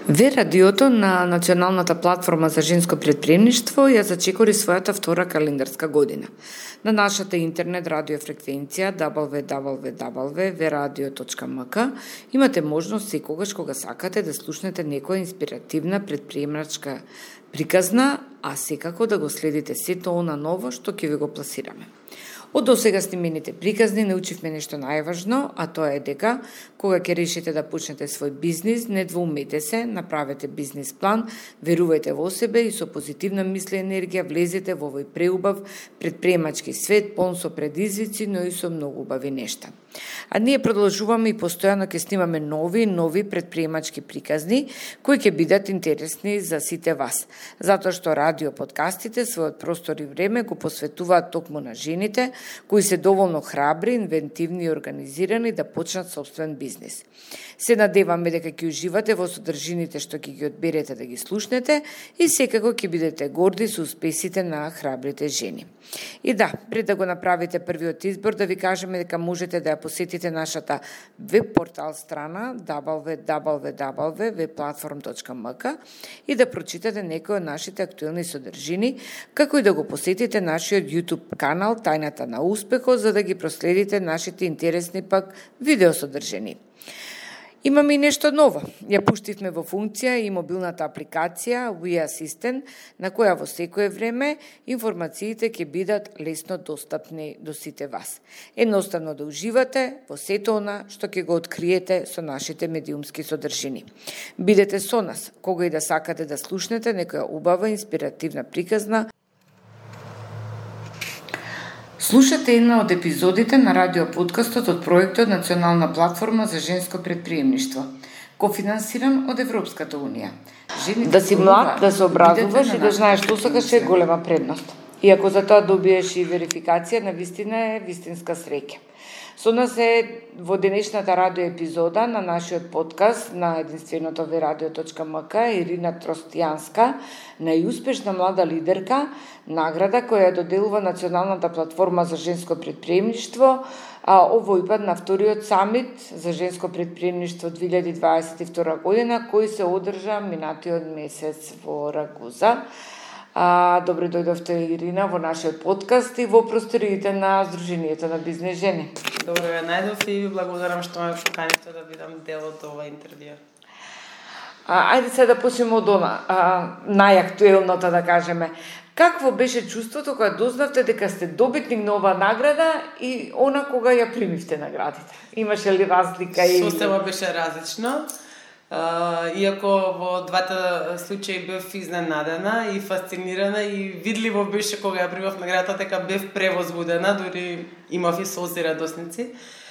Ве радиото на Националната платформа за женско претприемништво ја зачекори својата втора календарска година. На нашата интернет радиофреквенција www.veradio.mk имате можност секогаш кога сакате да слушнете некоја инспиративна претприемачка приказна, а секако да го следите сето она ново што ќе ви го пласираме. Од досега снимените приказни научивме нешто најважно, а тоа е дека кога ќе решите да почнете свој бизнис, не двоумете се, направете бизнис план, верувајте во себе и со позитивна мисла и енергија влезете во овој преубав претприемачки свет, полн со предизвици, но и со многу убави нешта. А ние продолжуваме и постојано ќе снимаме нови претприемачки приказни кои ќе бидат интересни за сите вас, затоа што радио подкастите својот простор и време го посветуваат токму на жените кои се доволно храбри, инвентивни и организирани да почнат собствен бизнис. Се надеваме дека ќе уживате во содржините што ќе ги одберете да ги слушнете и секако ќе бидете горди со успесите на храбрите жени. И да, пред да го направите првиот избор, да ви кажеме дека можете да ја посетите нашата веб портал страна www.webplatform.mk и да прочитате некои од нашите актуелни содржини, како и да го посетите нашиот YouTube канал Тајната на успехот, за да ги проследите нашите интересни пак видеосодржини. Имаме и нешто ново. Ја пуштивме во функција и мобилната апликација We Assistant, на која во секое време информациите ќе бидат лесно достапни до сите вас. Едноставно да уживате во сето она што ќе го откриете со нашите медиумски содржини. Бидете со нас, кога и да сакате да слушнете некоја убава инспиративна приказна. Слушате една од епизодите на радиоподкастот од проектот Национална платформа за женско претприемништво, кофинансиран од Европската унија. Да си млад, да се образуваш и да знаеш што сакаш е голема предност. И ако за тоа добиеш и верификација, навистина е вистинска среќа. Со нас е во денешната радио епизода на нашиот подкаст на единственото veradio.mk Ирина Тростјанска, најуспешна млада лидерка, награда која доделува Националната платформа за женско претприемништво, а овој пат на вториот самит за женско претприемништво 2022 година, кој се одржа минатиот месец во Рагуза. Добре дојдовте, Ирина, во нашиот подкаст и во просториите на Сдруженијето на бизнес жени. Добре ве најдов и ви благодарам што ме поканивте да бидам дел од ова интервју. Ајде се да почнеме од она, најактуелното да кажеме. Какво беше чувството кога дознавте дека сте добитник на оваа награда и она кога ја примивте наградите? Имаше ли разлика? Состава беше различно. Иако во двата случаи бев изненадена и фасцинирана и видливо беше кога ја примав наградата дека бев превозбудена, дури имав и солзи радосници.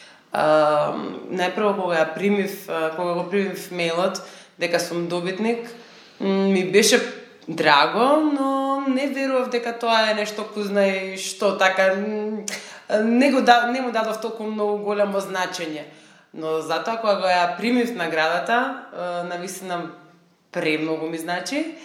Најпрво кога го примив мејлот дека сум добитник, ми беше драго, но не верував дека тоа е нешто кој знае што, така не му дадов толку многу големо значење. Но затоа кога го ја примив наградата, навистина премногу ми значи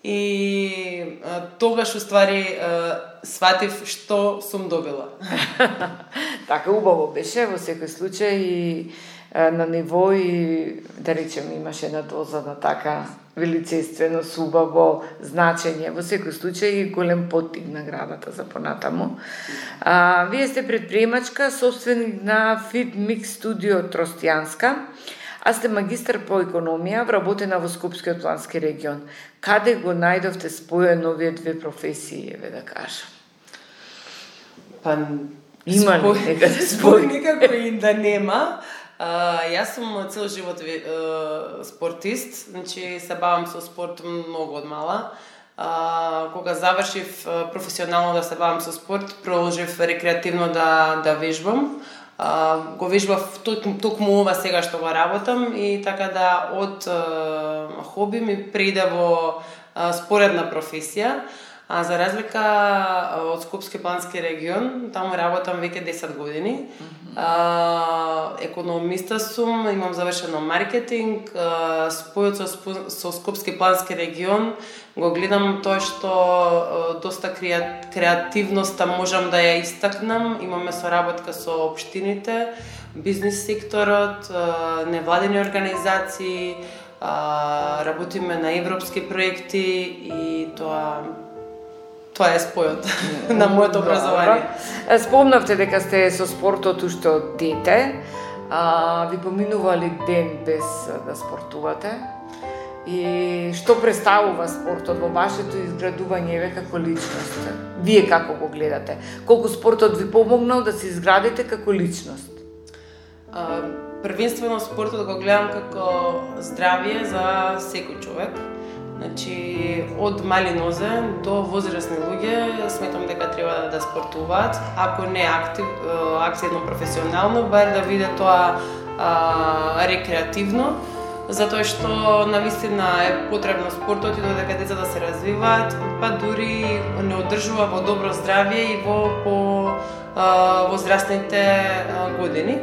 и тогаш уствари сватив што сум добила. Така убаво беше во секој случај и на ниво и да речем имаше една доза на така величествено, убаво значење. Во секој случај голем поттик наградата за понатаму. Вие сте претприемачка, собственик на Fit Mix Studio Тростјанска, а сте магистар по економија, вработена во Скопскиот плански регион. Каде го најдовте спојен овие две професии, еве да кажам? Има ли некаде спој? Никако и да нема. Јас сум цел живот спортист, значи се бавам со спорт многу од мала. Кога завршив професионално да се бавам со спорт, продолжив рекреативно да вежбам. Го вежбав токму ова сега што го работам и така да од хоби ми преиде во споредна професија. За разлика од Скопски плански регион, таму работам веќе 10 години. Економиста сум, имам завршено маркетинг, спојот со Скопски плански регион го гледам тоа што доста креативноста можам да ја истакнам. Имаме соработка со општините, бизнис секторот, невладени организации, Работиме на европски проекти и тоа е спојот на моето образование. Спомнавте дека сте со спортот уште од дете. Ви поминували ден без да спортувате? И што представува спортот во вашето изградување како личност? Вие како го гледате? Колку спортот ви помогнал да се изградите како личност? Првенствено спортот го гледам како здравје за секој човек. Значи, од мали нозе до возрастни луѓе сметам дека треба да спортуваат, ако не активно професионално, бар да биде тоа рекреативно, затоа што навистина е потребно спортот и додека децата се развиваат, па дури не одржува во добро здравје и во возрастните години.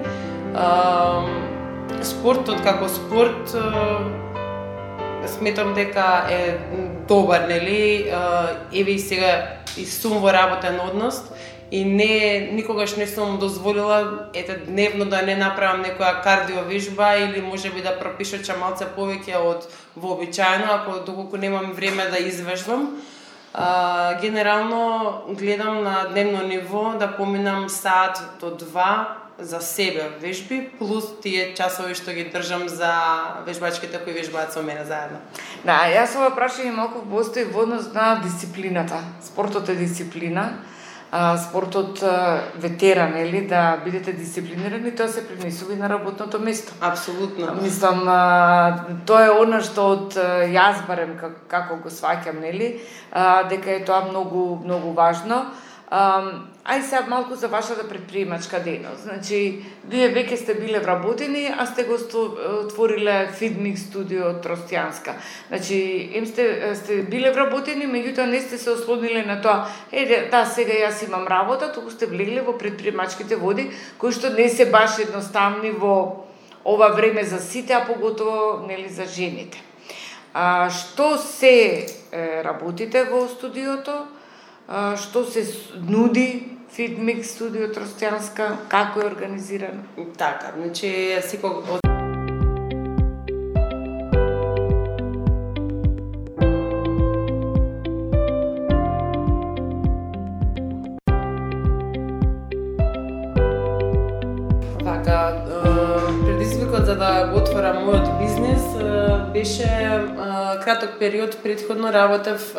Спортот како спорт сметам дека е добар, нели? Еве и сега и сум во работен однос и никогаш не сум дозволила дневно да не направам некоја кардиовежба или можеби да пропишачам малце повеќе од вообичаено, доколку немам време да извежбам. Генерално гледам на дневно ниво да поминам саат до 2 за себе вежби, плюс тие часови што ги држам за вежбачките кои вежбаат со мене заедно. Да, јас ова прашање малку постои во однос на дисциплината. Спортот е дисциплина. Спортот ветера, нели, да бидете дисциплинирани, тоа се пренесува и на работното место. Апсолутно. Мислам, тоа е она што од јас барем како го сваќам, нели, дека е тоа многу многу важно. Ај сега малку за вашата предприемачка дејност. Значи, вие веќе сте биле вработени, а сте го отвориле Фитмикс студио Тростјанска. Значи, сте биле вработени, меѓутоа не сте се ослониле на тоа, да, сега јас имам работа, туку сте влегле во предприемачките води, кои што не се баш едноставни во ова време за сите, а поготово, нели, за жените. Што се работите во студиото? Што се нуди Фитмикс студио Тростјанска, како е организирано? Така, значи секој предизвикот за да го отворам мојот бизнис беше краток период претходно работев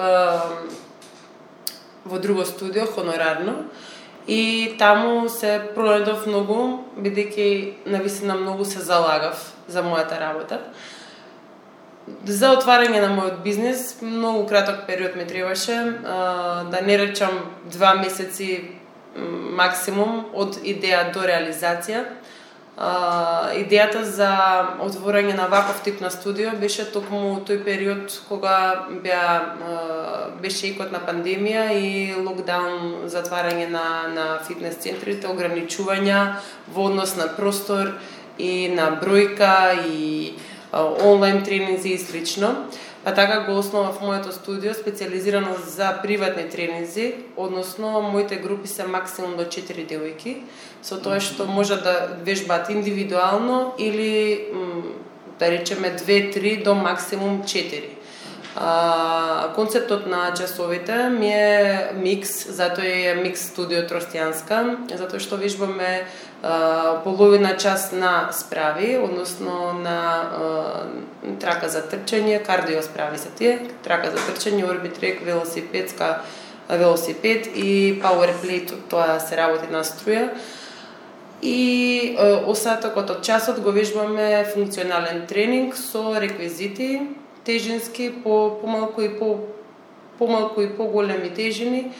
во друго студио, хонорарно, и таму се пронајдов многу, бидејќи навистина многу се залагав за мојата работа. За отварање на мојот бизнис, многу краток период ми требаше, да не речам 2 месеци максимум од идеја до реализација. Идејата за отворање на ваков тип на студио беше токму тој период кога беше икот на пандемија и локдаун, затварање на фитнес центрите, ограничувања во однос на простор и на бројка и онлайн тренинзи и слично. Па така го основав моето студио специализирано за приватни тренинзи, односно моите групи се максимум до 4 девојки, со тоа што можат да вежбаат индивидуално или да речеме 2-3 до максимум 4. Концептот на часовите ми е микс, затоа е микс студио Тростјанска, затоа што вежбаме половина час на справи, односно на трака за трчање, кардио справи се тие, трака за трчање, орбитрек, велосипед и пауерплей, тоа се работи на струја. И остатокот од часот го вежбаме функционален тренинг со реквизити, тежински, помалку и поголеми тежини,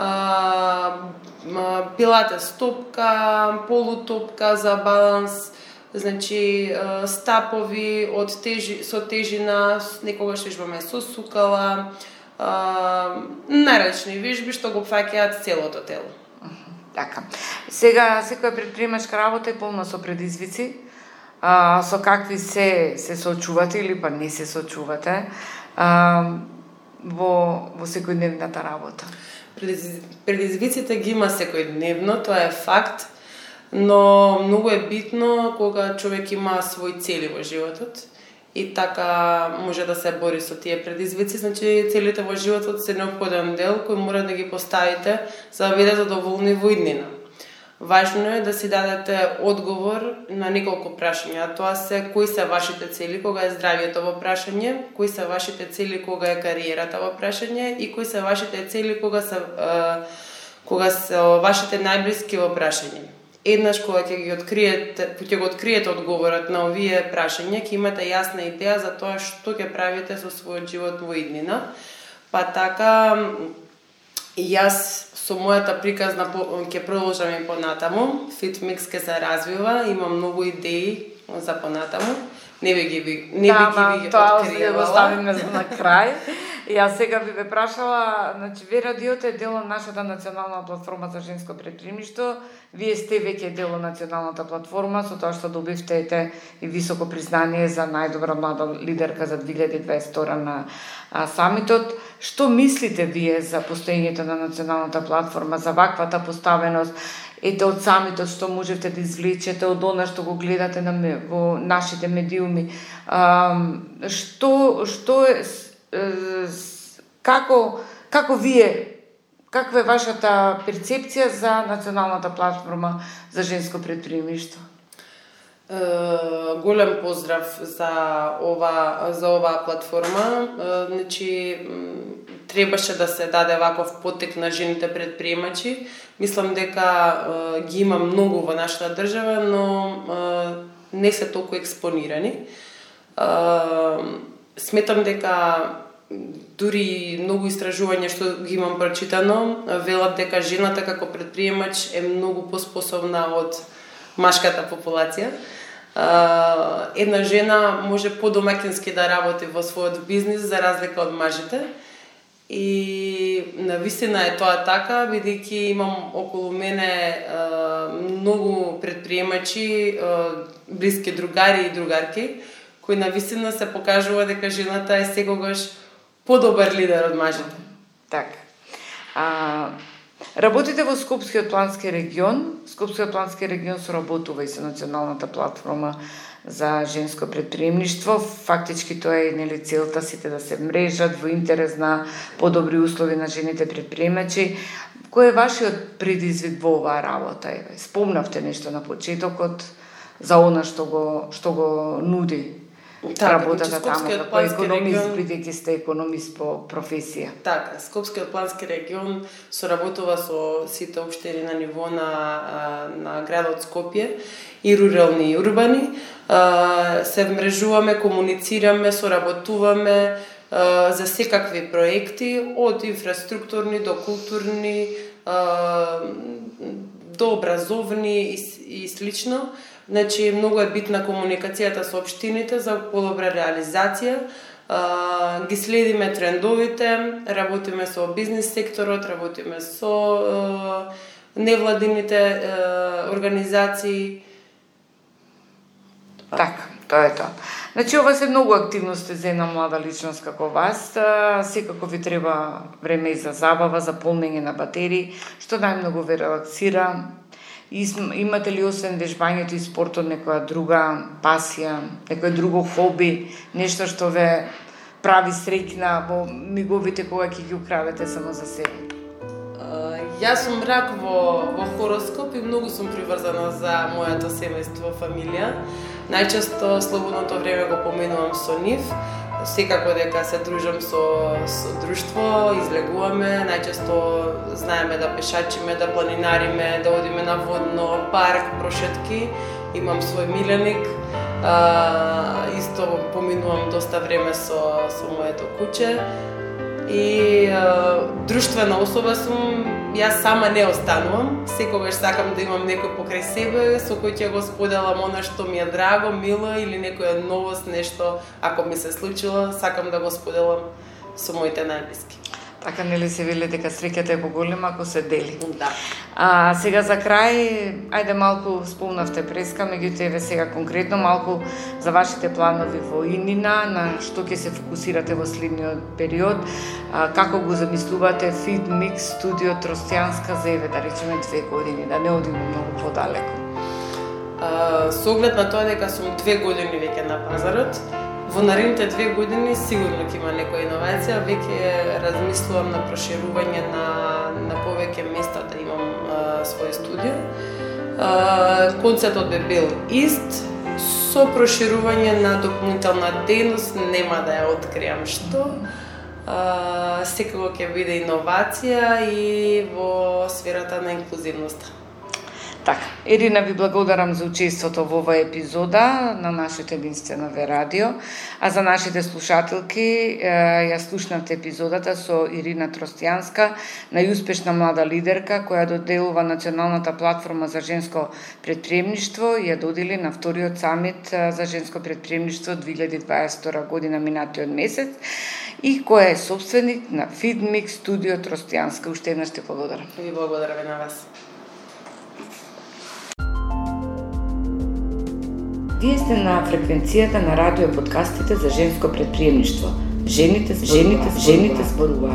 пилатес топка, полутопка за баланс, значи стапови со тежина, некогаш вежбаме со сукала, најразлични вежби што го фаќаат целото тело. Така. Сега секоја предприемачка работа е полна со предизвици. Со какви се соочувате или па не се соочувате во секојдневната работа? Предизвиците ги има секојдневно, тоа е факт, но многу е битно кога човек има свои цели во животот и така може да се бори со тие предизвици. Значи целите во животот се неопходен дел кој мора да ги поставите за да бидете задоволни во иднина. Важно е да си дадете одговор на неколку прашања. Тоа се кои се вашите цели кога е здравието во прашање, кои се вашите цели кога е кариерата во прашање и кои се вашите цели кога се вашите најблиски во прашање. Еднаш кога ќе го откриете одговорот на овие прашања, ќе имате јасна идеја за тоа што ќе правите со својот живот во иднина. Па така јас со мојата приказна ќе продолжам и понатаму. FitMix ќе се развива, имам многу идеи за понатаму. Не би ги откриевала. Тоа го ставиме за на крај. Јас сега би ве прашала, значи ВР-радиото е дел од нашата национална платформа за женско претприемништво. Вие сте веќе дел од националната платформа со тоа што добивте и високо признание за најдобра млада лидерка за 2022 на самитот. Што мислите вие за постоењето на националната платформа, за ваквата поставеност? Ете од самитот што можете да извлечете од она што го гледате во нашите медиуми. Што е како вие, каква е вашата перцепција за националната платформа за женско претприемништво? Голем поздрав за оваа платформа. Значи требаше да се даде ваков потек на жените предприемачи. Мислам дека ги има многу во нашата држава, но не се толку експонирани. Сметам дека дури многу истражувања што ги имам прочитано велат дека жената како предприемач е многу поспособна од машката популација. Една жена може подомаќински да работи во својот бизнис за разлика од мажите. И навистина е тоа така, бидејќи имам околу мене многу предприемачи, блиски другари и другарки, кои навистина се покажува дека жената е секогаш подобар лидер од мажите. Така. Работите во Скопскиот плански регион. Скопскиот плански регион соработува и со националната платформа за женско претприемништво. Фактички тоа е нели целта сите да се мрежат во интерес на подобри услови на жените претприемачи. Кој е вашиот предизвик во оваа работа? Спомнавте нешто на почетокот за она што го нуди работата таму, како економист, бидејќи сте економист по професија. Така, Скопскиот плански регион соработува со сите општини на ниво на градот Скопје и рурални и урбани. Се вмрежуваме, комуницираме, соработуваме за секакви проекти, од инфраструктурни до културни, до образовни и слично. Значи, многу е битна комуникацијата со општините за подобра реализација. Ги следиме трендовите, работиме со бизнис секторот, работиме со невладините организации. Така, тоа е тоа. Значи, ова се многу активности за една млада личност како вас. Секако ви треба време и за забава, за полнење на батерии, што најмногу ве релаксира. Имате ли освен вежбањето и спортот некоја друга пасија, некој друго хоби, нешто што ве прави среќна во миговите кога ќе ги украдете само за себе? Јас сум рак во хороскоп и многу сум приврзана за мојато семејство, фамилија. Најчесто слободното време го поминувам со нив. Секако дека се дружам со друштво, излегуваме, најчесто знаеме да пешачиме, да планинариме, да одиме на водно, парк, прошетки. Имам свој миленик. Исто поминувам доста време со моето куче. И друштвена особа сум, јас сама не останувам. Секогаш сакам да имам некој покрај себе со кој ќе го споделам она што ми е драго, мило или некоја новост, нешто ако ми се случило, сакам да го споделам со моите најблиски. Така нели се вели дека среќата е поголема ако се дели. Да. Сега за крај, ајде малку спомнавте преска, меѓутоа еве сега конкретно малку за вашите планови во иднина, на што ќе се фокусирате во следниот период, како го замислувате FitMix студио Тростјанска за еве да речеме 2 години, да не одиме многу подалеку. Со оглед на тоа дека сум 2 години веќе на пазарот, Во наредните 2 години сигурно ќе има некоја иновација, веќе размислувам на проширување на повеќе места да имам свој студио. Концептот би бил ист, со проширување на документална дејност, нема да ја откријам што. Секако ќе биде иновација и во сферата на инклузивноста. Така, Ирина, ви благодарам за учеството во оваа епизода на нашето единствено ВЕ радио, а за нашите слушателки ја слушнавте епизодата со Ирина Тростјанска, најуспешна млада лидерка која доделува Националната платформа за женско претприемништво и ја додели на вториот самит за женско претприемништво 2022 година минатиот месец и која е собственик на Feedmix Студио Тростјанска. Уште еднаш те благодарам. Ви благодарам на вас. Вие сте на фреквенцијата на радио подкастите за женско претприемништво. Жените зборуваат.